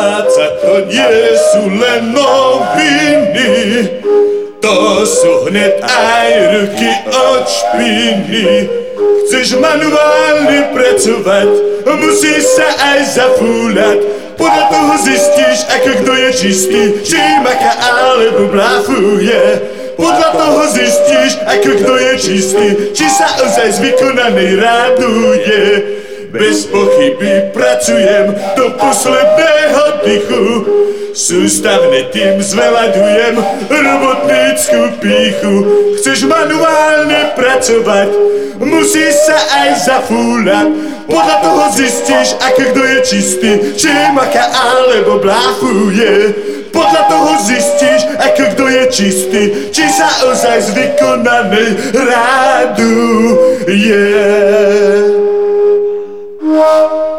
Práca to nie sú len noviny, to sú hneď aj ruky od špiny. Chceš manuálne pracovať, musíš sa aj zafúľať. Podľa toho zistíš, ako kto je čistý, či maká alebo blafuje. Podľa toho zistíš, ako kto je čistý, či sa ozaj z vykonanej raduje. Bez pochyby pracujem do posledného dychu, sústavne tým zvelaďujem robotnícku pýchu. Chceš manuálne pracovať, musíš sa aj zafúľať. Podľa toho zistíš, ako kto je čistý, či maká alebo bláfuje. Podľa toho zistíš, ako kto je čistý, či sa ozaj z vykonanej raduje.